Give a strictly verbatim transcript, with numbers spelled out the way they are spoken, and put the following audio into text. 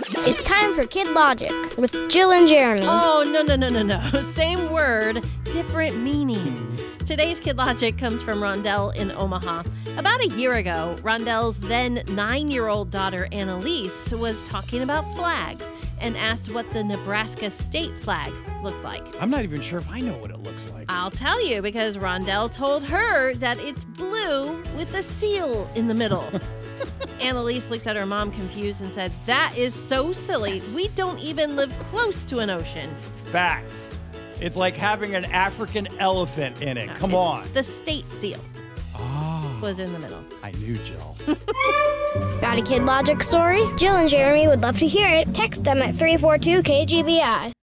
It's time for Kid Logic with Jill and Jeremy. Oh, no, no, no, no, no. Same word, different meaning. Today's Kid Logic comes from Rondell in Omaha. About a year ago, Rondell's then nine-year-old daughter, Annalise, was talking about flags and asked what the Nebraska state flag looked like. I'm not even sure if I know what it looks like. I'll tell you, because Rondell told her that it's blue with a seal in the middle. Annalise looked at her mom confused and said, "That is so silly. We don't even live close to an ocean." Fact. It's like having an African elephant in it. No, Come it- on. The state seal Oh, was in the middle. I knew, Jill. Got a Kid Logic story? Jill and Jeremy would love to hear it. Text them at three four two K G B I.